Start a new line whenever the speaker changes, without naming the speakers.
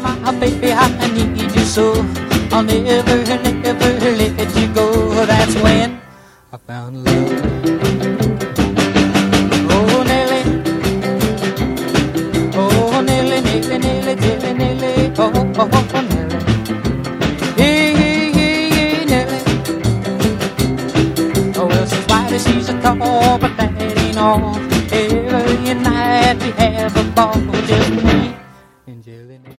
my baby, I need you so. I'll never, never let you go. That's when I found love. Oh, Nelly. Oh, Nelly, Nelly, Nelly, Nelly, Nelly. Oh, oh, oh, Nelly. Hey, hey, hey, hey, Nelly. Oh, well, she's white as she's a tall, but that ain't all.